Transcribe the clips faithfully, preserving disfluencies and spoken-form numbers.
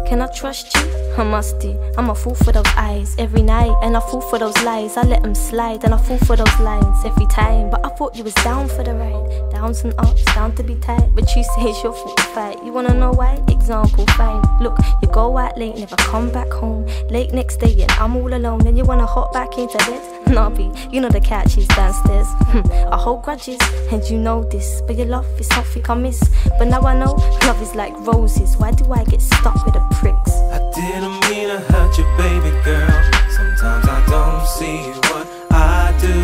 Can I trust you? I must do. I'm a fool for those eyes every night, and I fall for those lies. I let them slide, and I fall for those lines every time. But I thought you was down for the ride, downs and ups, down to be tight. But you say it's your fault to fight. You wanna know why? Example, fine. Look, you go out late, never come back home. Late next day, and I'm all alone. Then you wanna hop back into bed? Nobby, you know the couch is downstairs. I hold grudges, and you know this. But your love is something I miss. But now I know love is like roses. Why do I get stuck with the pricks? I didn't mean to hurt you, baby girl. Sometimes I don't see what I do.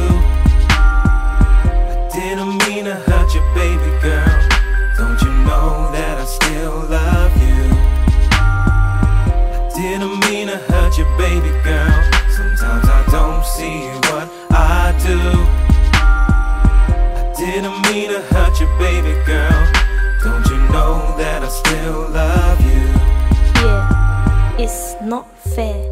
I didn't mean to hurt you, baby girl. Don't you know that I still love you? I didn't mean to hurt you, baby girl. Sometimes I don't see what I do. I didn't mean to hurt you, baby girl. Don't you know that I still love you? Yeah, it's not fair.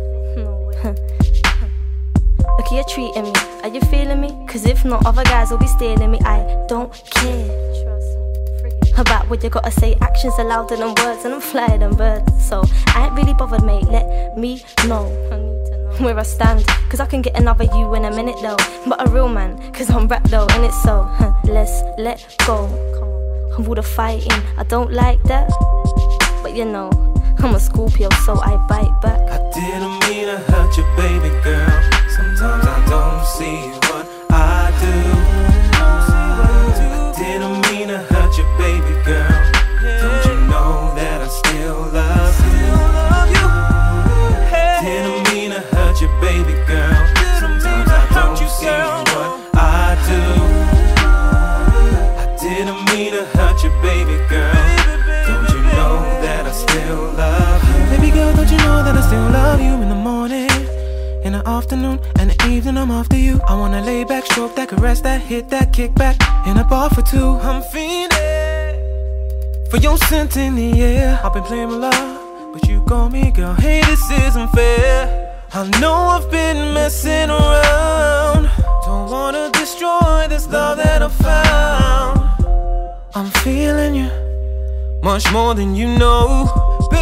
Look, you're treating me. Are you feeling me? Cause if not, other guys will be stealing me. I don't care about what you gotta say. Actions are louder than words, and I'm flyer than birds. So I ain't really bothered, mate. Let me know where I stand, cause I can get another you in a minute though. But a real man, cause I'm rap though, and it's so huh, let's let go of all the fighting. I don't like that, but you know I'm a Scorpio, so I bite back. I didn't mean to hurt you, baby girl. Sometimes I don't see what I do. I didn't mean to hurt you, baby girl. Don't you know that I still love you? I didn't mean to hurt you, baby girl. Sometimes I don't see what I do. I didn't mean to hurt you, baby girl. Don't you know that I still love you? Baby girl, don't you know that I still love you? In the morning, in the afternoon, and the evening I'm after you. I wanna lay back, stroke that, caress that, hit that, kick back in a bar for two. I'm fiending for your scent in the air. I've been playing my love, but you call me, girl. Hey, this isn't fair. I know I've been messing around. Don't wanna destroy this love that I found. I'm feeling you much more than you know, baby.